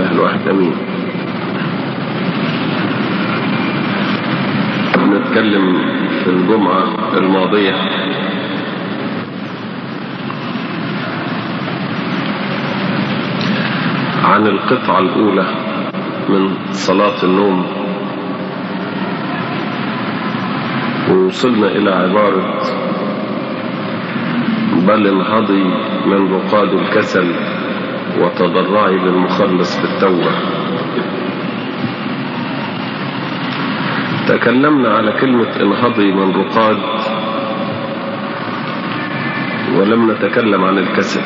الإله الواحد أمين. نتكلم في الجمعة الماضية عن القطعة الأولى من صلاة النوم، ووصلنا إلى عبارة: بل انهضي من رقاد الكسل وتضرعي للمخلص بالتوبة. تكلمنا على كلمة انهضي من رقاد، ولم نتكلم عن الكسل.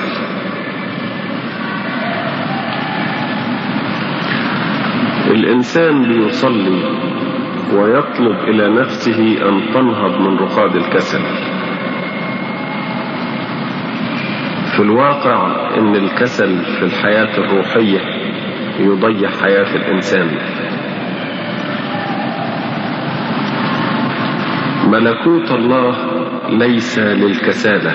الإنسان بيصلي ويطلب إلى نفسه أن تنهض من رقاد الكسل. في الواقع إن الكسل في الحياة الروحية يضيع حياة الإنسان. ملكوت الله ليس للكسالة،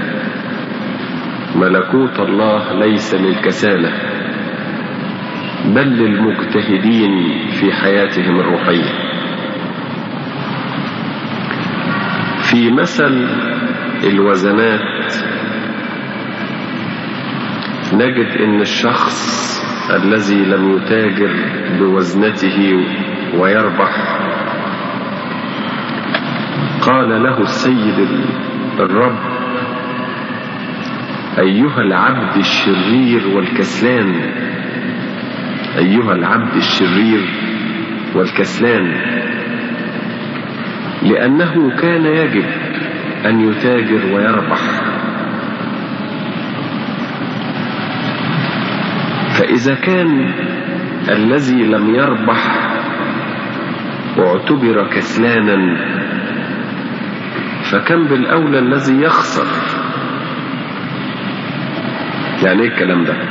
ملكوت الله ليس للكسالة، بل للمجتهدين في حياتهم الروحية. في مثل الوزنات نجد ان الشخص الذي لم يتاجر بوزنته ويربح، قال له السيد الرب: أيها العبد الشرير والكسلان، أيها العبد الشرير والكسلان، لأنه كان يجب أن يتاجر ويربح. فإذا كان الذي لم يربح واعتبر كسلانا، فكم بالأولى الذي يخسر. يعني ايه الكلام ده؟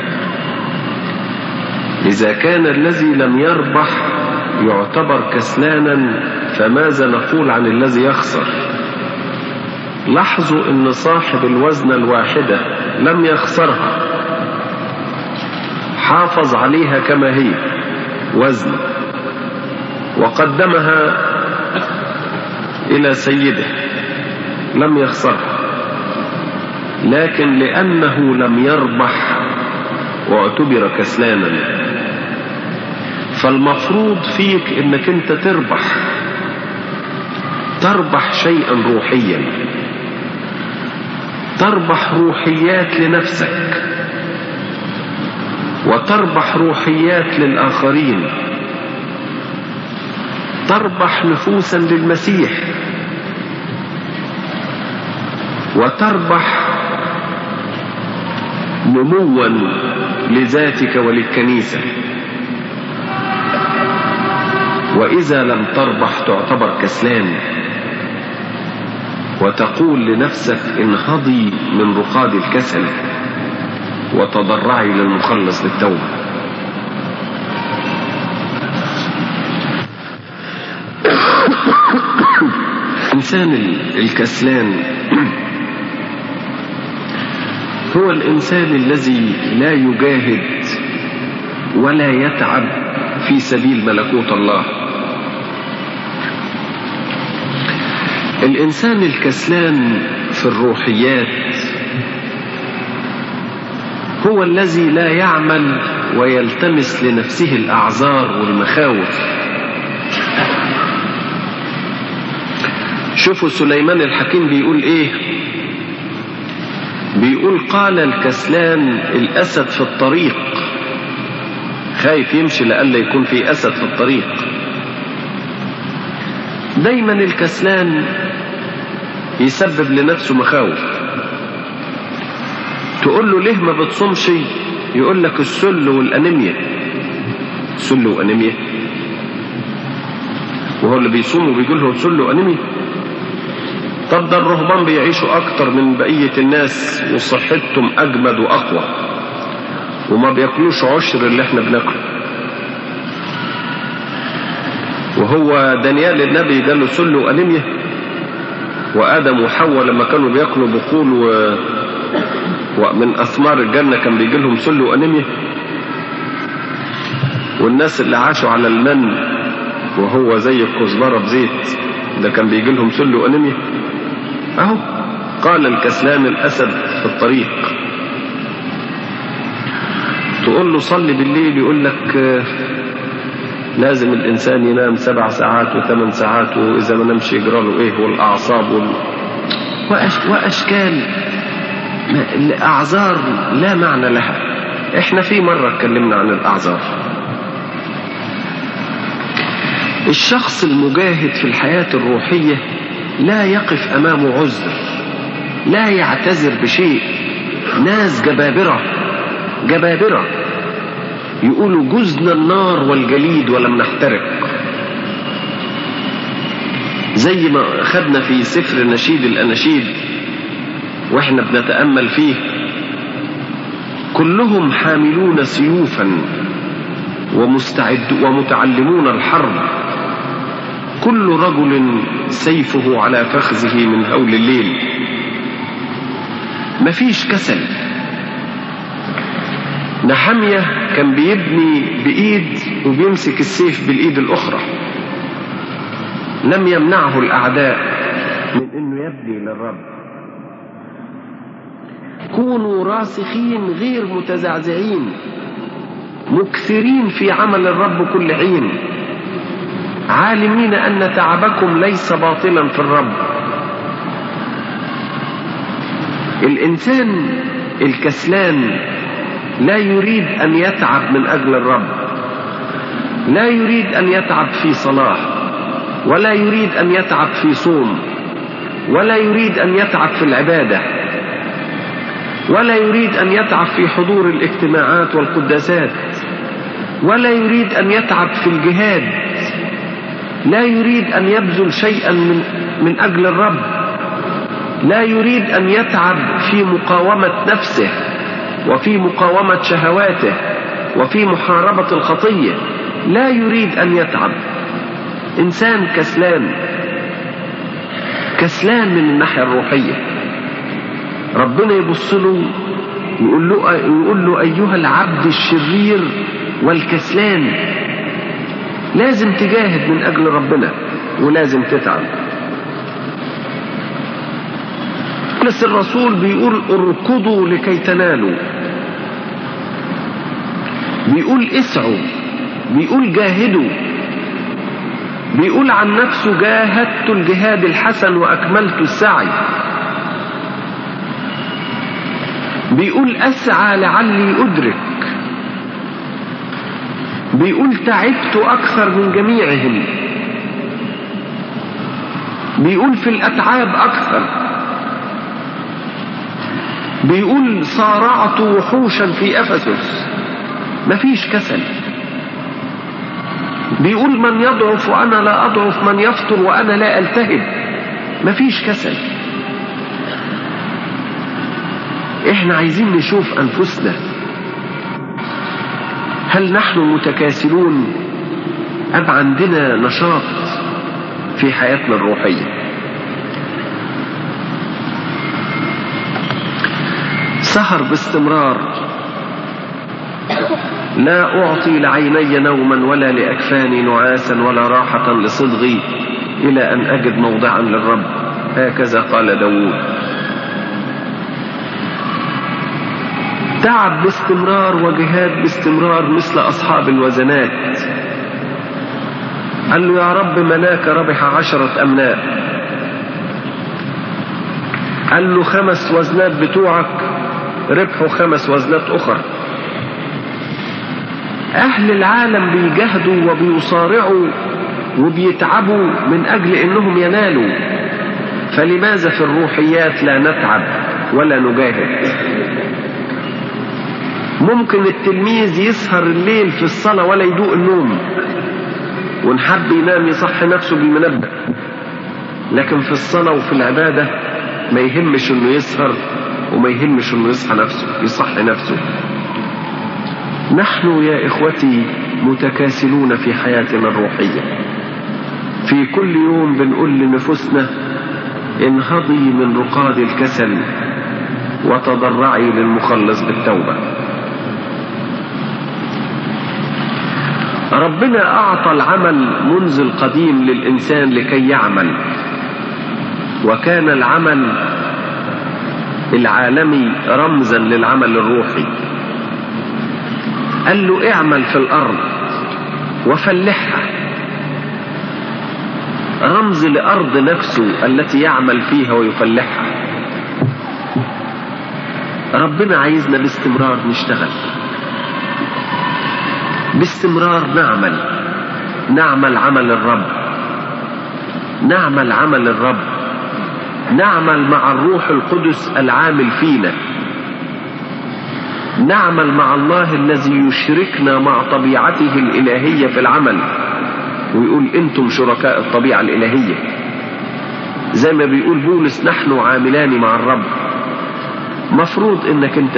إذا كان الذي لم يربح يعتبر كسلانا، فماذا نقول عن الذي يخسر؟ لاحظوا ان صاحب الوزنة الواحدة لم يخسرها، حافظ عليها كما هي وزن وقدمها إلى سيده، لم يخسرها. لكن لأنه لم يربح واعتبر كسلانا، فالمفروض فيك انك انت تربح شيئا روحيا، تربح روحيات لنفسك وتربح روحيات للآخرين، تربح نفوسا للمسيح، وتربح نموا لذاتك وللكنيسة. وإذا لم تربح تعتبر كسلان، وتقول لنفسك: انهضي من رقاد الكسل وتضرعي للمخلص بالتوبة. الإنسان الكسلان هو الإنسان الذي لا يجاهد ولا يتعب في سبيل ملكوت الله. الإنسان الكسلان في الروحيات هو الذي لا يعمل ويلتمس لنفسه الأعذار والمخاوف. شوفوا سليمان الحكيم بيقول ايه؟ بيقول: قال الكسلان الأسد في الطريق. خايف يمشي لألا يكون في أسد في الطريق. دايما الكسلان يسبب لنفسه مخاوف. تقول له: ليه ما بتصومش؟ يقول لك: السل والأنيميا. سل وأنيميا؟ وهو اللي بيصوم وبيقول له سل وأنيميا؟ طب ده الرهبان بيعيشوا أكتر من بقية الناس وصحتهم أجمد وأقوى، وما بياكلوش عشر اللي احنا بناكله. وهو دانيال النبي قال له سل وأنيميا، وآدم وحواء لما كانوا بياكلوا بقول ومن أثمار الجنة كان بيجي لهم سل وأنيميا. والناس اللي عاشوا على المن وهو زي الكزبرة بزيت ده كان بيجي لهم سل وأنيميا. اهو قال الكسلان الأسد في الطريق. تقول له صلي بالليل يقول لك لازم الإنسان ينام 7 ساعات و8 ساعات، وإذا ما نمشي يجرى له إيه، والأعصاب وأشكال الأعذار لا معنى لها. إحنا في مرة اتكلمنا عن الأعذار. الشخص المجاهد في الحياة الروحية لا يقف أمامه عذر، لا يعتذر بشيء. ناس جبابرة يقولوا جزنا النار والجليد ولم نحترق، زي ما خدنا في سفر نشيد الأناشيد واحنا بنتأمل فيه. كلهم حاملون سيوفا ومتعلمون الحرب، كل رجل سيفه على فخذه من هول الليل. مفيش كسل. نحمية كان بيبني بإيد وبيمسك السيف بالإيد الأخرى، لم يمنعه الأعداء من أنه يبني للرب. كونوا راسخين غير متزعزعين، مكثرين في عمل الرب كل حين، عالمين أن تعبكم ليس باطلا في الرب. الإنسان الكسلان لا يريد أن يتعب من أجل الرب، لا يريد أن يتعب في صلاة، ولا يريد أن يتعب في صوم، ولا يريد أن يتعب في العبادة، ولا يريد أن يتعب في حضور الاجتماعات والقداسات، ولا يريد أن يتعب في الجهاد، لا يريد أن يبذل شيئا من أجل الرب، لا يريد أن يتعب في مقاومة نفسه وفي مقاومة شهواته وفي محاربة الخطية، لا يريد أن يتعب. إنسان كسلان من الناحية الروحية. ربنا يبص له يقول له أيها العبد الشرير والكسلان، لازم تجاهد من أجل ربنا ولازم تتعب. بس الرسول بيقول اركضوا لكي تنالوا، بيقول اسعوا، بيقول جاهدوا، بيقول عن نفسه جاهدت الجهاد الحسن وأكملت السعي، بيقول أسعى لعلي أدرك، بيقول تعبت أكثر من جميعهم، بيقول في الأتعاب أكثر، بيقول صارعت وحوشا في أفسس. مفيش كسل. بيقول من يضعف وأنا لا أضعف، من يفطر وأنا لا ألتهب. مفيش كسل. إحنا عايزين نشوف أنفسنا، هل نحن متكاسلون أم عندنا نشاط في حياتنا الروحية؟ سهر باستمرار، لا أعطي لعيني نوما ولا لأكفاني نعاسا ولا راحة لصدغي إلى أن أجد موضعا للرب، هكذا قال داود. تعب باستمرار وجهاد باستمرار مثل أصحاب الوزنات. قال له يا رب مناك ربح 10 أمناء. قال له 5 وزنات بتوعك ربحوا 5 وزنات أخرى. أهل العالم بيجاهدوا وبيصارعوا وبيتعبوا من أجل إنهم ينالوا، فلماذا في الروحيات لا نتعب ولا نجاهد؟ ممكن التلميذ يسهر الليل في الصلاة ولا يدوق النوم، ونحب ينام يصحي نفسه بالمنبه، لكن في الصلاة وفي العبادة ما يهمش انه يسهر وما يهمش انه يصحي نفسه. نحن يا إخوتي متكاسلون في حياتنا الروحية. في كل يوم بنقول لنفسنا انهضي من رقاد الكسل وتضرعي للمخلص بالتوبة. ربنا أعطى العمل منذ القديم للإنسان لكي يعمل، وكان العمل العالمي رمزا للعمل الروحي. قال له اعمل في الأرض وفلحها، رمز لأرض نفسه التي يعمل فيها ويفلحها. ربنا عايزنا باستمرار نشتغل، باستمرار نعمل عمل الرب، نعمل عمل الرب، نعمل مع الروح القدس العامل فينا، نعمل مع الله الذي يشركنا مع طبيعته الإلهية في العمل، ويقول انتم شركاء الطبيعة الإلهية. زي ما بيقول بولس نحن عاملان مع الرب. مفروض انك انت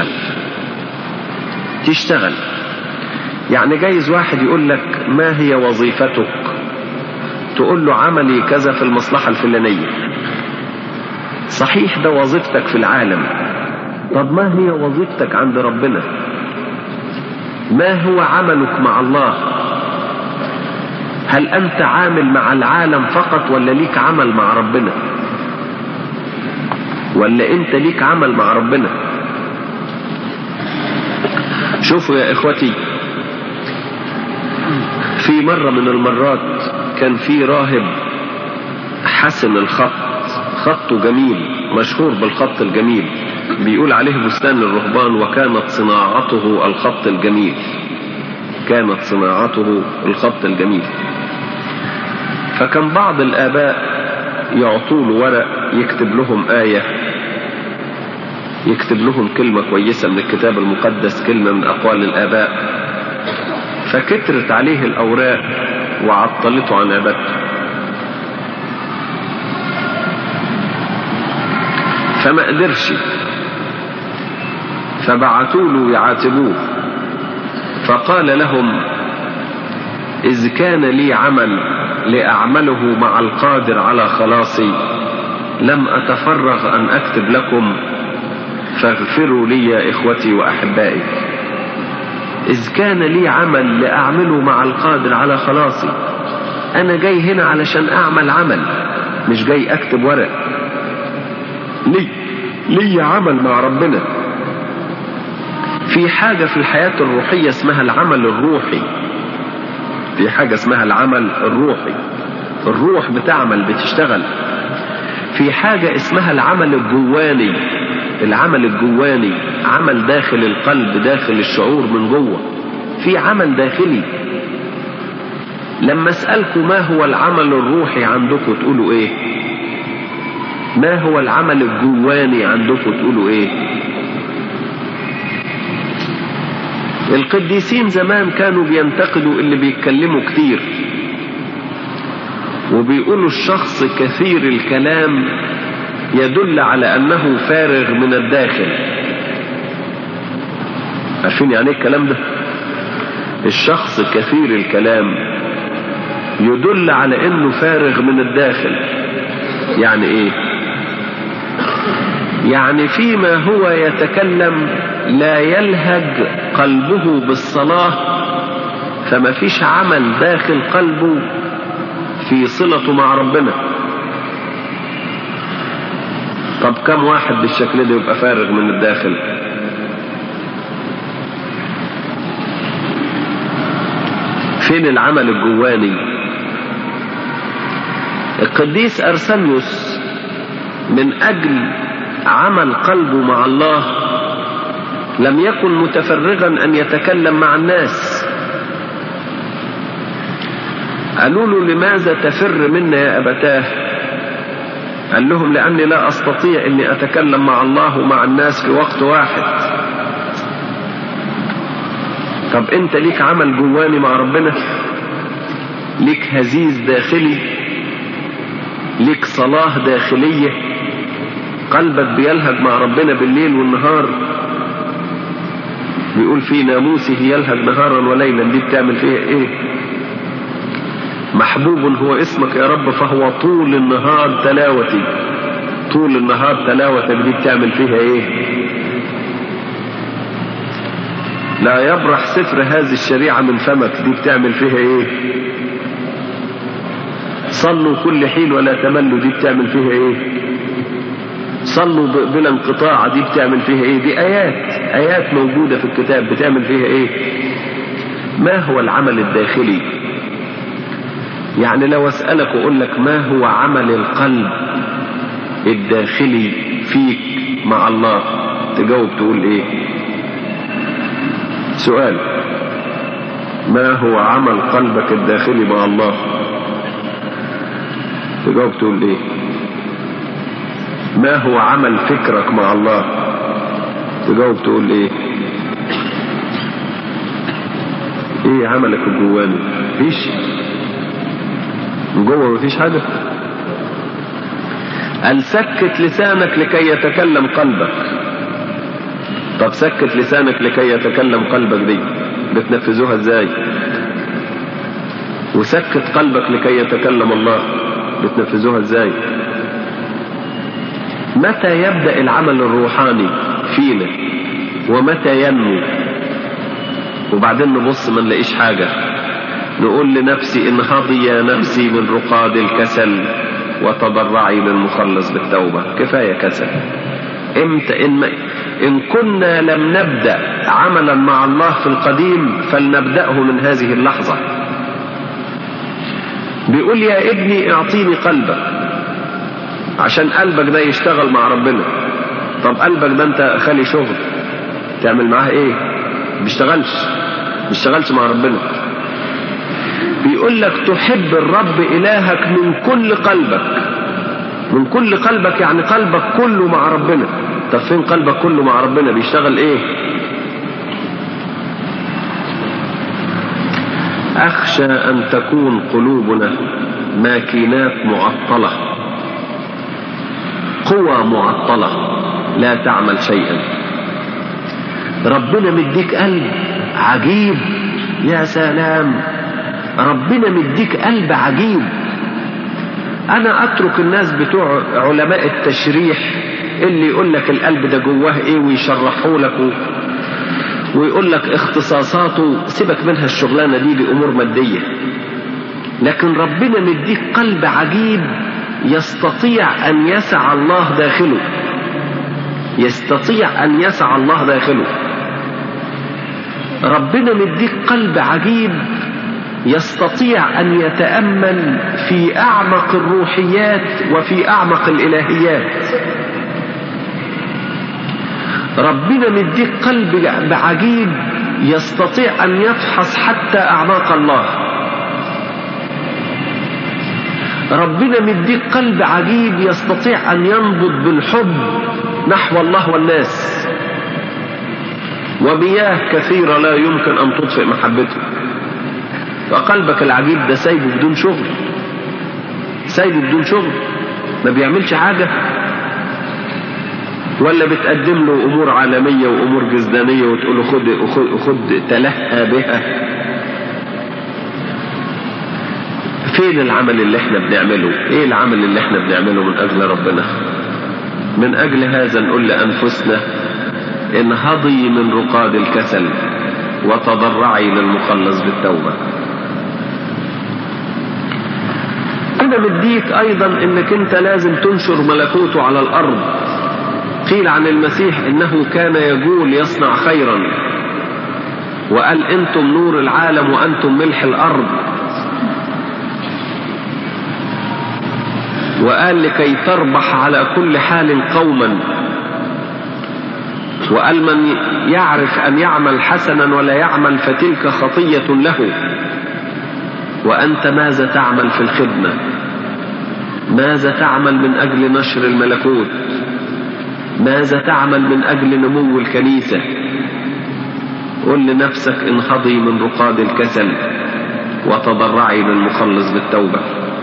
تشتغل. يعني جايز واحد يقول لك ما هي وظيفتك؟ تقول له عملي كذا في المصلحة الفلانية. صحيح ده وظيفتك في العالم. طب ما هي وظيفتك عند ربنا؟ ما هو عملك مع الله؟ هل أنت عامل مع العالم فقط ولا ليك عمل مع ربنا؟ ولا أنت ليك عمل مع ربنا؟ شوفوا يا إخوتي، في مرة من المرات كان في راهب حسن الخط، خطه جميل، مشهور بالخط الجميل، بيقول عليه بستان الرهبان، وكانت صناعته الخط الجميل، كانت صناعته الخط الجميل. فكان بعض الآباء يعطوله ورق يكتب لهم آية، يكتب لهم كلمة كويسة من الكتاب المقدس، كلمة من أقوال الآباء، فكترت عليه الأوراق وعطلته عن عبادته. فما قدرش، فبعتوا له يعاتبوه، فقال لهم إذ كان لي عمل لأعمله مع القادر على خلاصي لم أتفرغ أن أكتب لكم، فاغفروا لي يا إخوتي وأحبائي. إذ كان لي عمل لأعمله مع القادر على خلاصي، أنا جاي هنا علشان أعمل عمل، مش جاي أكتب ورق. لي عمل مع ربنا. في حاجة في الحياة الروحية اسمها العمل الروحي، في حاجة اسمها العمل الروحي، الروح بتعمل بتشتغل. في حاجة اسمها العمل الجواني، العمل الجواني عمل داخل القلب، داخل الشعور من جوه، في عمل داخلي. لما اسألكم ما هو العمل الروحي عندكم تقولوا ايه؟ ما هو العمل الجواني عندكم تقولوا ايه؟ القديسين زمان كانوا بينتقدوا اللي بيتكلموا كتير، وبيقولوا الشخص كثير الكلام يدل على أنه فارغ من الداخل. عارفين يعني ايه الكلام ده؟ الشخص كثير الكلام يدل على أنه فارغ من الداخل. يعني ايه؟ يعني فيما هو يتكلم لا يلهج قلبه بالصلاة، فما فيش عمل داخل قلبه في صلته مع ربنا. طب كم واحد بالشكل ده يبقى فارغ من الداخل؟ فين العمل الجواني؟ القديس أرسنيوس من أجل عمل قلبه مع الله لم يكن متفرغا أن يتكلم مع الناس. قالوا له لماذا تفر منا يا أبتاه؟ قال لهم لأني لا أستطيع أني أتكلم مع الله ومع الناس في وقت واحد. طب أنت ليك عمل جواني مع ربنا؟ ليك هزيز داخلي؟ ليك صلاة داخلية؟ قلبك بيلهج مع ربنا بالليل والنهار؟ بيقول في ناموسه يلهج نهارا وليلا، دي بتعمل فيها ايه؟ محبوب هو اسمك يا رب فهو طول النهار تلاوتي، طول النهار تلاوتك، دي بتعمل فيها ايه؟ لا يبرح سفر هذه الشريعة من فمك، دي بتعمل فيها ايه؟ صلوا كل حين ولا تملوا، دي بتعمل فيها ايه؟ صلوا بلا انقطاع، دي بتعمل فيها ايه؟ دي آيات موجودة في الكتاب، بتعمل فيها ايه؟ ما هو العمل الداخلي؟ يعني لو أسألك وأقول لك ما هو عمل القلب الداخلي فيك مع الله، تجاوب تقول ايه؟ سؤال، ما هو عمل قلبك الداخلي مع الله؟ تجاوب تقول ايه؟ ما هو عمل فكرك مع الله؟ تجاوب تقول ايه؟ ايه عملك الجواني؟ مفيش جوه، مفيش حاجة. قال سكت لسانك لكي يتكلم قلبك. طب سكت لسانك لكي يتكلم قلبك دي بتنفذوها ازاي؟ وسكت قلبك لكي يتكلم الله بتنفذوها ازاي؟ متى يبدأ العمل الروحاني فينا ومتى ينمو؟ وبعدين نبص ما نلاقيش حاجة، نقول لنفسي انهضي يا نفسي من رقاد الكسل وتضرعي للمخلص بالتوبة. كفاية كسل. امتى إن كنا لم نبدأ عملا مع الله في القديم فلنبدأه من هذه اللحظة. بيقول يا ابني اعطيني قلبك، عشان قلبك ده يشتغل مع ربنا. طب قلبك ده انت خالي شغل، تعمل معاه ايه؟ بيشتغلش مع ربنا. بيقول لك تحب الرب إلهك من كل قلبك. من كل قلبك يعني قلبك كله مع ربنا. طب فين قلبك كله مع ربنا؟ بيشتغل ايه؟ أخشى أن تكون قلوبنا ماكينات معطلة، قوى معطلة لا تعمل شيئا. ربنا مديك قلب عجيب، يا سلام، ربنا مديك قلب عجيب. أنا أترك الناس بتوع علماء التشريح اللي يقول لك القلب ده جواه ايه ويشرحوا لك ويقول لك اختصاصاته، سيبك منها الشغلانة دي بأمور مادية. لكن ربنا مديك قلب عجيب يستطيع أن يسع الله داخله، يستطيع أن يسع الله داخله. ربنا مديك قلب عجيب يستطيع أن يتأمل في أعمق الروحيات وفي أعمق الإلهيات. ربنا مديك قلب عجيب يستطيع أن يفحص حتى أعماق الله. ربنا مديك قلب عجيب يستطيع أن ينبض بالحب نحو الله والناس. ومياه كثيرة لا يمكن أن تطفئ محبته. فقلبك العجيب ده سايبه بدون شغل، سايبه بدون شغل، ما بيعملش حاجة، ولا بتقدم له أمور عالمية وأمور جزدانية وتقول له خد تلهى بها. فين العمل اللي احنا بنعمله؟ ايه العمل اللي احنا بنعمله من أجل ربنا؟ من أجل هذا نقول لأنفسنا انهضي من رقاد الكسل وتضرعي للمخلص بالتوبة. أنا مديك أيضا إنك أنت لازم تنشر ملكوته على الأرض. قيل عن المسيح إنه كان يقول يصنع خيرا، وقال أنتم نور العالم وأنتم ملح الأرض، وقال لكي تربح على كل حال قوما، وقال من يعرف أن يعمل حسنا ولا يعمل فتلك خطية له. وأنت ماذا تعمل في الخدمة؟ ماذا تعمل من أجل نشر الملكوت؟ ماذا تعمل من أجل نمو الكنيسة؟ قل لنفسك انهضي من رقاد الكسل وتضرعي للمخلص بالتوبة.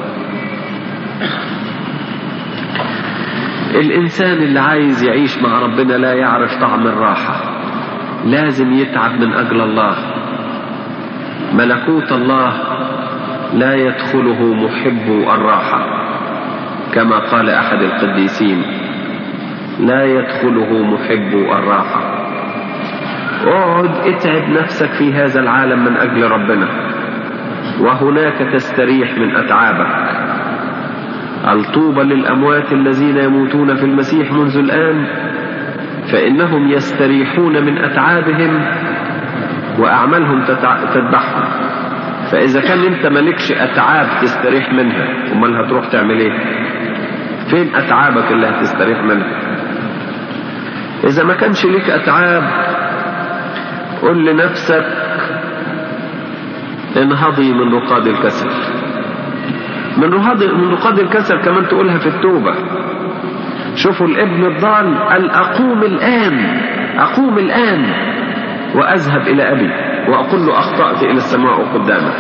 الإنسان اللي عايز يعيش مع ربنا لا يعرف طعم الراحة، لازم يتعب من أجل الله. ملكوت الله لا يدخله محب الراحة، كما قال أحد القديسين لا يدخله محب الراحة. اقعد اتعب نفسك في هذا العالم من أجل ربنا، وهناك تستريح من أتعابك. الطوبى للأموات الذين يموتون في المسيح منذ الآن، فإنهم يستريحون من أتعابهم وأعمالهم تذبحهم. فإذا كان أنت مالكش أتعاب تستريح منها، أمال هتروح تعمل إيه؟ فين أتعابك اللي هتستريح منها؟ إذا ما كانش لك أتعاب، قل لنفسك انهضي من رقاد الكسل. من رقاد الكسل كمان تقولها في التوبة. شوفوا الابن الضال قال أقوم الآن وأذهب إلى أبي وأقول له أخطأت إلى السماء قدامك.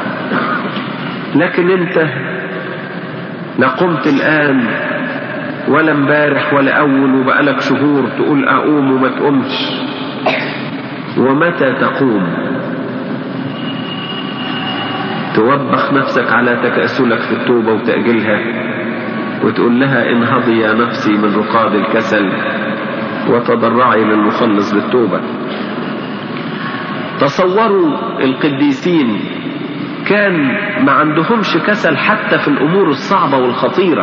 لكن أنت لا قمت الآن ولا امبارح ولا أول، وبقالك شهور تقول أقوم وما تقومش. ومتى تقوم؟ توبخ نفسك على تكاسلك في التوبة وتأجلها، وتقول لها انهضي يا نفسي من رقاد الكسل وتضرعي للمخلص بالتوبة. تصوروا القديسين كان ما عندهمش كسل حتى في الأمور الصعبة والخطيرة.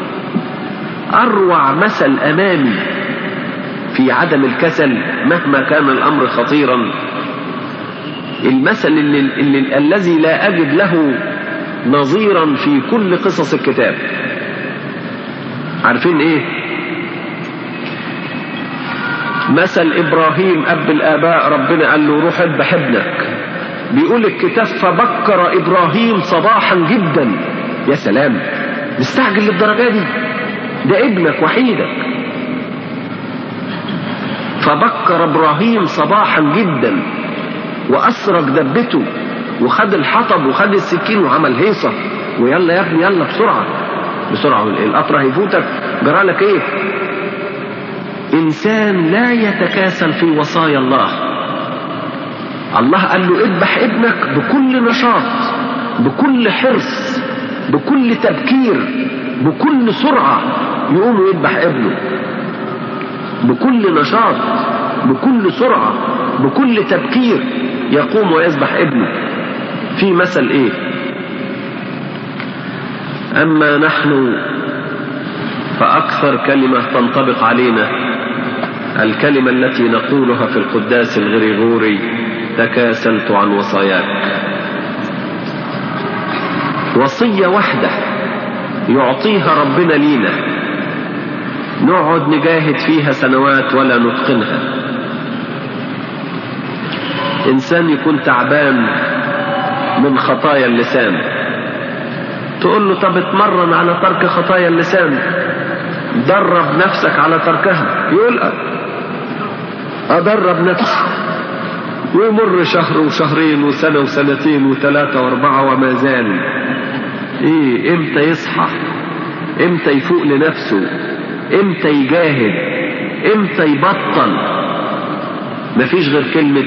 أروع مثل أمامي في عدم الكسل مهما كان الأمر خطيرا، المثل الذي لا أجد له نظيرا في كل قصص الكتاب. عارفين إيه؟ مثل إبراهيم أب الآباء. ربنا قال له روح اذبح ابنك. بيقول الكتاب فبكر إبراهيم صباحا جدا. يا سلام، مستعجل للدرجة دي؟ ده ابنك وحيدك. فبكر إبراهيم صباحا جدا وأسرق دبته وخد الحطب وخد السكين وعمل هيصة، ويلا يا ابني يلا بسرعة بسرعة، القطر هيفوتك، جرالك ايه؟ إنسان لا يتكاسل في وصايا الله. الله قال له اذبح ابنك بكل نشاط، بكل حرص، بكل تبكير، بكل سرعة. يقوم يذبح ابنه بكل نشاط، بكل سرعة، بكل تبكير، يقوم ويذبح ابنه. في مثل ايه؟ اما نحن فاكثر كلمة تنطبق علينا الكلمة التي نقولها في القداس الغريغوري: تكاسلت عن وصاياك. وصية واحدة يعطيها ربنا لينا، نقعد نجاهد فيها سنوات ولا نتقنها. إنسان يكون تعبان من خطايا اللسان، تقول له طب اتمرن على ترك خطايا اللسان، درب نفسك على تركها. يقول أدرب نفسي، ويمر شهر وشهرين وسنة وسنتين وثلاثة واربعة وما زال. ايه؟ امتى يصحى؟ امتى يفوق لنفسه؟ امتى يجاهد؟ امتى يبطل؟ مفيش غير كلمة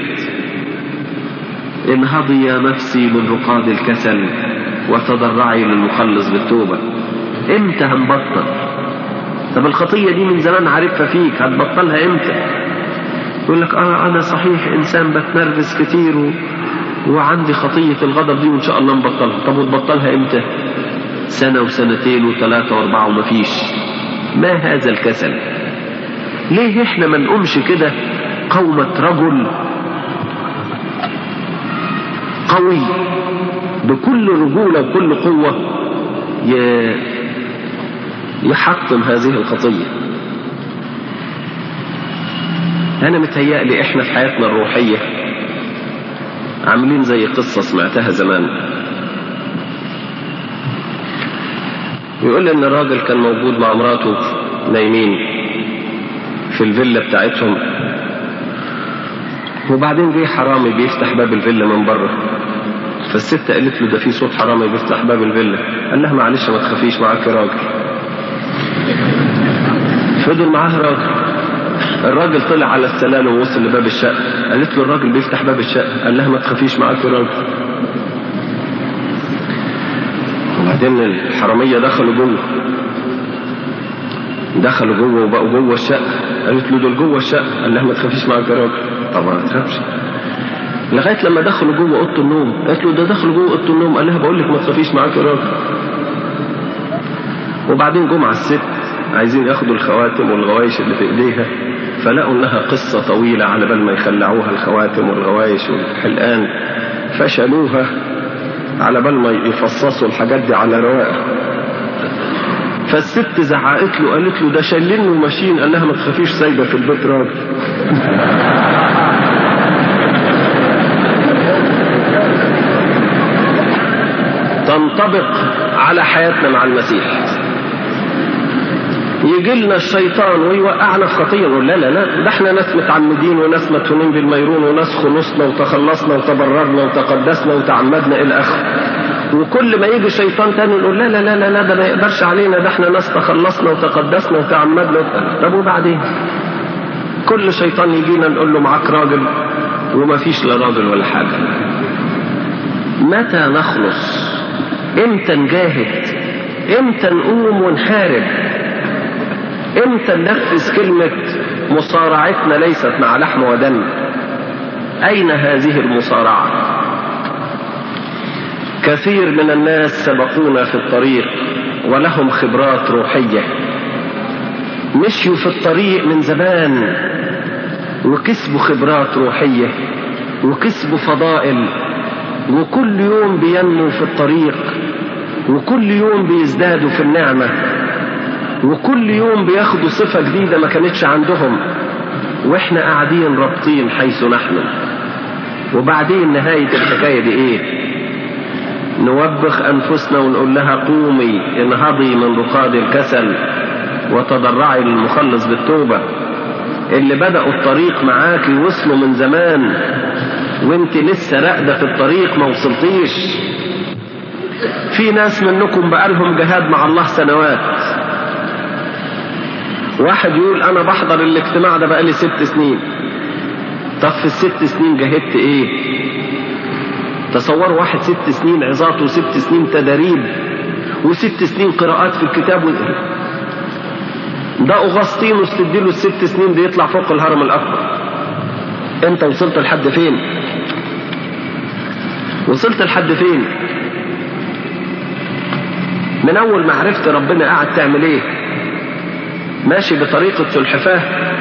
انهضي يا نفسي من رقاد الكسل وتضرعي للمخلص بالتوبة. امتى هنبطل؟ طب الخطية دي من زمان عارفها فيك، هتبطلها امتى؟ يقول لك انا صحيح انسان بتنرفز كتير وعندي خطية الغضب دي وان شاء الله نبطلها. طب وتبطلها امتى؟ سنة وسنتين وثلاثة واربعة ومفيش. ما هذا الكسل؟ ليه احنا ما نقومش كده قومة رجل قوي بكل رجولة وكل قوة يحطم هذه الخطية؟ أنا متهيألي إحنا في حياتنا الروحية عاملين زي قصة سمعتها زمان. يقول إن الراجل كان موجود مع مراته نايمين في الفيلا بتاعتهم، وبعدين جه حرامي بيفتح باب الفيلا من بره. فالست قالت له ده في صوت حرامي بيفتح باب الفيلا. قال لها معلش ما تخافيش، معاك راجل. فضل معاه راجل. الراجل طلع على السلالم ووصل لباب الشقة. قالت له الراجل بيفتح باب الشقة. قال لها ما تخافيش، معاك راجل. وبعدين الحرامية دخلوا جوه وبقوا جوه الشقة. قالت له دول جوه الشقة. قال لها ما تخافيش، معاك راجل. طبعا ما تخافش. لغايه لما دخلوا جوه اوضه النوم، قالت له ده دخلوا جوه اوضه النوم. قال لها بقول لك ما تخافيش، معاك راجل. وبعدين جم على الست عايزين ياخدوا الخواتم والغوايش اللي في ايديها، فلقوا انها قصه طويله على بال ما يخلعوها الخواتم والغوايش والحلقان، فشلوها على بال ما يفصصوا الحاجات دي على رواق. فالست زعقت له قالت له ده شايلين وماشيين. قال لها ما تخافيش، سايبه في البيت راجل. تنطبق على حياتنا مع المسيح. يجي لنا الشيطان ويوقعنا في خطيه، نقول لا لا لا، ده احنا ناس متعمدين وناس مدفونين بالميرون وناس خلصنا وتخلصنا وتبررنا وتقدسنا وتعمدنا الى اخره. وكل ما يجي شيطان تاني نقول لا لا لا لا, لا ده ما يقدرش علينا، ده احنا ناس تخلصنا وتقدسنا وتعمدنا. طب وبعدين كل شيطان يجينا نقول له معاك راجل وما فيش لا راجل ولا حاجه. متى نخلص؟ امتى نجاهد؟ امتى نقوم ونحارب؟ امتى ننفذ كلمة مصارعتنا ليست مع لحم ودم؟ اين هذه المصارعة؟ كثير من الناس سبقونا في الطريق ولهم خبرات روحية، مشيوا في الطريق من زمان وكسبوا خبرات روحية وكسبوا فضائل، وكل يوم بينموا في الطريق، وكل يوم بيزدادوا في النعمة، وكل يوم بياخدوا صفة جديدة ما كانتش عندهم، واحنا قاعدين رابطين حيث نحن. وبعدين نهاية الحكاية دي ايه؟ نوبخ انفسنا ونقول لها قومي انهضي من رقاد الكسل وتضرعي للمخلص بالتوبة. اللي بدأوا الطريق معاكي وصلوا من زمان وانت لسه راقدة في الطريق ما وصلتيش. في ناس منكم بقالهم جهاد مع الله سنوات. واحد يقول انا بحضر الاجتماع ده بقالي 6 سنين. طب في ال6 سنين جهدت ايه؟ تصوروا واحد 6 سنين عظات و6 سنين تدريب و6 سنين قراءات في الكتاب ده أغسطينوس تديله ال6 سنين دي يطلع فوق الهرم الأكبر. انت وصلت لحد فين؟ وصلت لحد فين؟ من اول ما عرفت ربنا قاعد تعمل ايه؟ ماشي بطريقة سلحفاه؟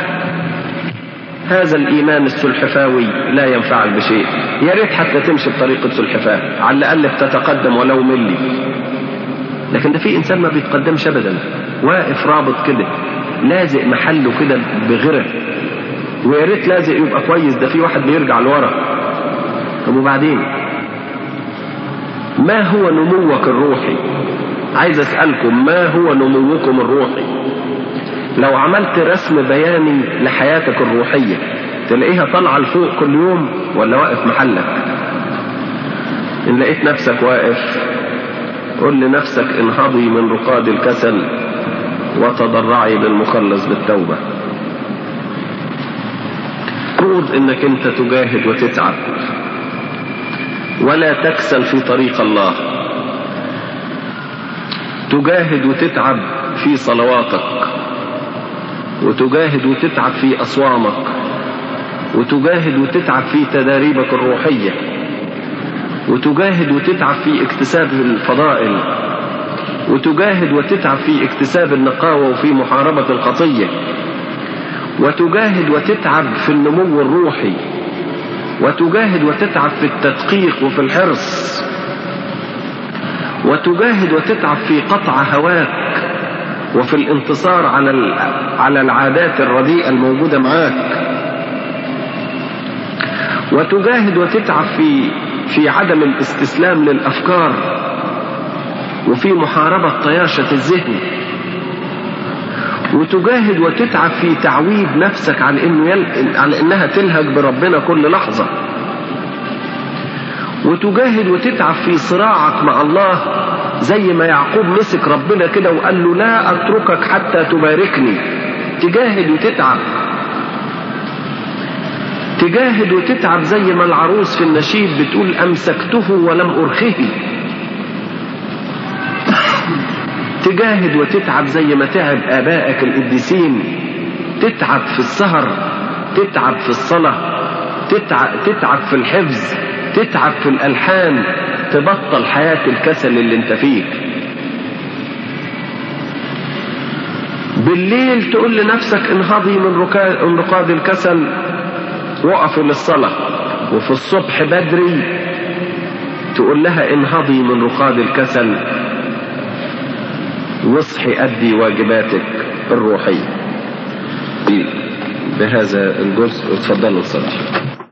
هذا الايمان السلحفاوي لا ينفعل بشيء. يا ريت حتى تمشي بطريقة سلحفاه، على الاقل بتتقدم ولو ملي. لكن ده في انسان ما بيتقدمش ابدا، واقف رابط كده لازق محله كده بغيره. ويا ريت لازق يبقى كويس، ده في واحد بيرجع لورا. طب وبعدين ما هو نموك الروحي؟ عايز اسألكم ما هو نموكم الروحي؟ لو عملت رسم بياني لحياتك الروحية تلاقيها طالعة لفوق كل يوم ولا واقف محلك؟ ان لقيت نفسك واقف قل لنفسك انهضي من رقاد الكسل وتضرعي للمخلص بالتوبة. قود انك انت تجاهد وتتعب ولا تكسل في طريق الله. تجاهد وتتعب في صلواتك، وتجاهد وتتعب في أصوامك، وتجاهد وتتعب في تداريبك الروحية، وتجاهد وتتعب في اكتساب الفضائل، وتجاهد وتتعب في اكتساب النقاوة وفي محاربة الخطية، وتجاهد وتتعب في النمو الروحي، وتجاهد وتتعب في التدقيق وفي الحرص، وتجاهد وتتعب في قطع هواك وفي الانتصار على العادات الرديئة الموجودة معاك، وتجاهد وتتعب في عدم الاستسلام للأفكار وفي محاربة طياشة الذهن، وتجاهد وتتعب في تعويد نفسك على إنها تلهج بربنا كل لحظة، وتجاهد وتتعب في صراعك مع الله زي ما يعقوب مسك ربنا كده وقال له لا أتركك حتى تباركني. تجاهد وتتعب، تجاهد وتتعب زي ما العروس في النشيد بتقول أمسكته ولم أرخه. تجاهد وتتعب زي ما تعب آبائك القديسين، تتعب في السهر، تتعب في الصلاة، تتعب في الحفظ، تتعب في الألحان، تبطل حياة الكسل اللي انت فيه. بالليل تقول لنفسك انهضي من رقاد الكسل وقفي للصلاة، وفي الصبح بدري تقول لها انهضي من رقاد الكسل واصحي أدي واجباتك الروحية. بهذا الجزء اتفضلوا الصلاة.